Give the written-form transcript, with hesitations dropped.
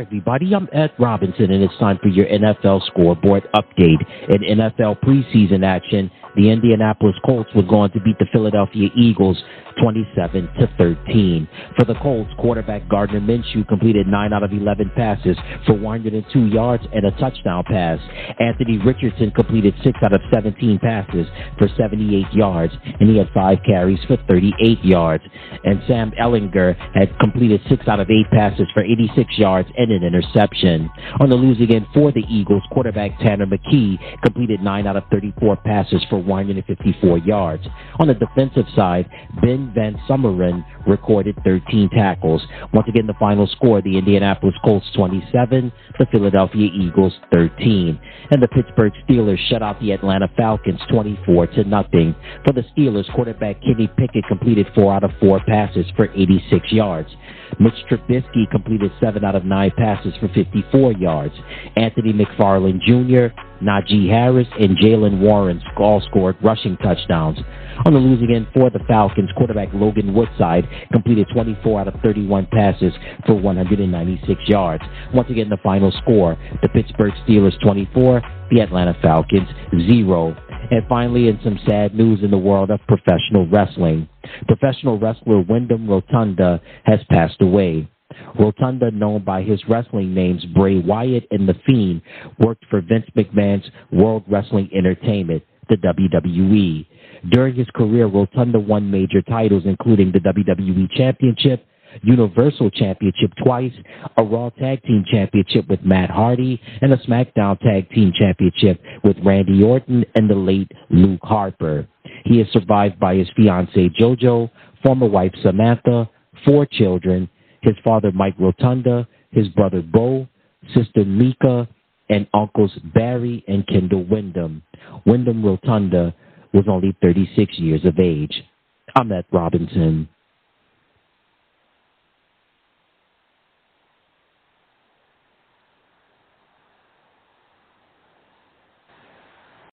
everybody. I'm Ed Robinson, and it's time for your NFL scoreboard update. In NFL preseason action, the Indianapolis Colts were going to beat the Philadelphia Eagles 27-13. For the Colts, quarterback Gardner Minshew completed 9 out of 11 passes for 102 yards and a touchdown pass. Anthony Richardson completed 6 out of 17 passes for 78 yards, and he had 5 carries for 38 yards. And Sam Ehlinger had completed 6 out of 8 passes for 86 yards and an interception. On the losing end for the Eagles, quarterback Tanner McKee completed 9 out of 34 passes for 154 yards. On the defensive side, Ben Van Sumeren recorded 13 tackles. Once again, the final score, the Indianapolis Colts 27, the Philadelphia Eagles 13. And the Pittsburgh Steelers shut out the Atlanta Falcons 24-0. For the Steelers, quarterback Kenny Pickett completed 4 out of 4 passes for 86 yards. Mitch Trubisky completed 7 out of 9 passes for 54 yards. Anthony McFarland Jr., Najee Harris, and Jalen Warren all scored rushing touchdowns. On the losing end for the Falcons, quarterback Logan Woodside completed 24 out of 31 passes for 196 yards. Once again, the final score, the Pittsburgh Steelers 24, the Atlanta Falcons 0. And finally, in some sad news in the world of professional wrestling, professional wrestler Wyndham Rotunda has passed away. Rotunda, known by his wrestling names Bray Wyatt and The Fiend, worked for Vince McMahon's World Wrestling Entertainment, the WWE. During his career, Rotunda won major titles, including the WWE Championship, Universal Championship twice, a Raw Tag Team Championship with Matt Hardy, and a SmackDown Tag Team Championship with Randy Orton and the late Luke Harper. He is survived by his fiancée JoJo, former wife Samantha, 4 children, his father Mike Rotunda, his brother Bo, sister Mika, and uncles Barry and Kendall Wyndham. Wyndham Rotunda was only 36 years of age. I'm Ed Robinson.